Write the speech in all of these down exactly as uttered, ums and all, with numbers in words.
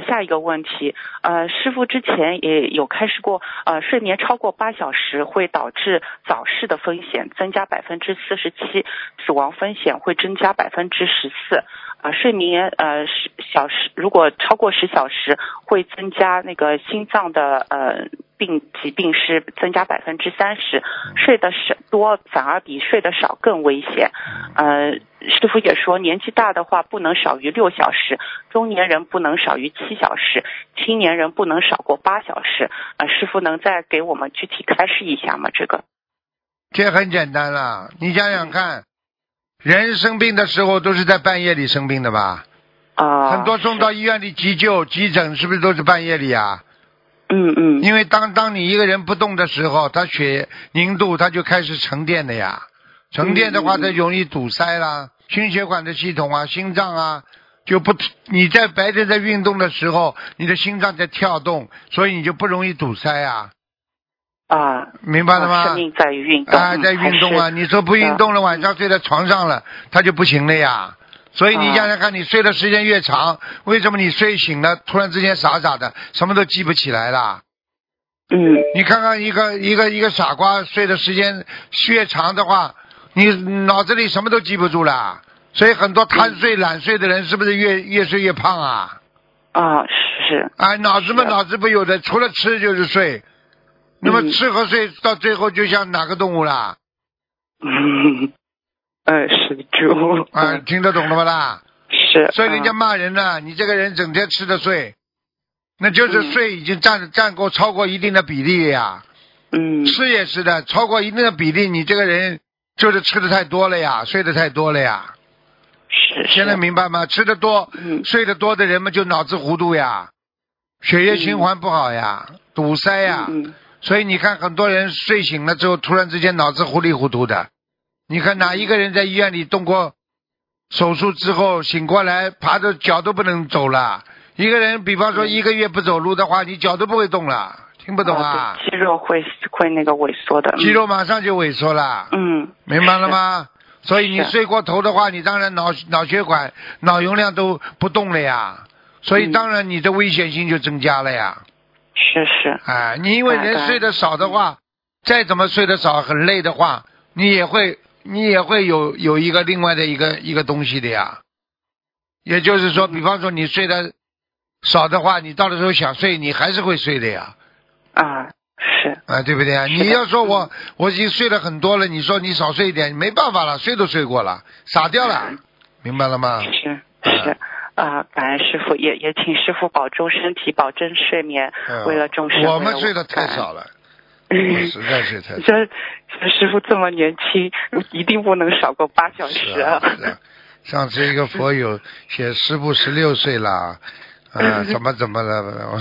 下一个问题，呃，师傅之前也有开示过，呃，睡眠超过八小时会导致早逝的风险增加百分之四十七，死亡风险会增加百分之十四。呃，睡眠呃十小时如果超过十小时，会增加那个心脏的呃病疾病是增加百分之三十，睡得少多反而比睡得少更危险。呃，师傅也说，年纪大的话不能少于六小时，中年人不能少于七小时，青年人不能少过八小时。呃，师傅能再给我们具体开示一下吗？这个？ 这很简单了，你想想看。人生病的时候都是在半夜里生病的吧？ 啊， 很多送到医院里急救、急诊，是不是都是半夜里啊？ 嗯嗯。 因为当当你一个人不动的时候，他血凝度它就开始沉淀的呀。沉淀的话，它容易堵塞啦，心血管的系统啊、心脏啊，就不你在白天在运动的时候，你的心脏在跳动，所以你就不容易堵塞啊。 啊， 明白了吗？ 生命在于运动啊，在运动啊！你说不运动了，晚上睡在床上了，它就不行了呀。所以你想想看，你睡的时间越长，为什么你睡醒了，突然之间傻傻的，什么都记不起来了？ 嗯。 你看看一个一个一个傻瓜睡的时间越长的话，你脑子里什么都记不住了。所以很多贪睡懒睡的人，是不是越越睡越胖啊？ 啊，是。 啊，脑子嘛，脑子不有的，除了吃就是睡。那么吃和睡到最后就像哪个动物啦？ 嗯，呃，是猪。 啊，听得懂了吧啦？ 是。 所以人家骂人呢，你这个人整天吃的睡，那就是睡已经占占够超过一定的比例呀。 嗯。 吃也是的，超过一定的比例，你这个人就是吃的太多了呀，睡得太多了呀。 是。 现在明白吗？吃的多， 嗯， 睡得多的人们就脑子糊涂呀，血液循环不好呀，嗯、堵塞呀。 嗯。 所以你看，很多人睡醒了之后，突然之间脑子糊里糊涂的。你看哪一个人在医院里动过手术之后醒过来，爬着脚都不能走了？一个人，比方说一个月不走路的话，你脚都不会动了，听不懂啊？ 哦、肌肉会会那个萎缩的。 肌肉马上就萎缩了。 嗯， 明白了吗？所以你睡过头的话，你当然脑脑血管、脑容量都不动了呀。所以当然你的危险性就增加了呀。 是是， 哎，你因为人睡得少的话，再怎么睡得少很累的话，你也会你也会有有一个另外的一个一个东西的呀。也就是说，比方说你睡得少的话，你到的时候想睡，你还是会睡的呀。 啊，是啊，对不对啊？你要说我我已经睡了很多了，你说你少睡一点，没办法了，睡都睡过了，傻掉了，明白了吗？ 是是。啊，感恩师傅，也也请师傅保重身体，保证睡眠，嗯、为了众生。 我们睡得太少了，我实在是太少。 这师傅这么年轻，一定不能少过八小时啊！ 是啊，是啊，上次一个佛友写师傅十六岁了，啊，怎么怎么了？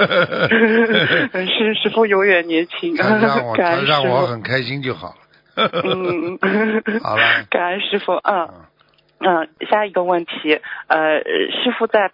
是师傅永远年轻， 他让我他让我很开心就好了。 嗯， 好了， 感恩师傅，嗯。嗯，下一个问题，呃，师傅在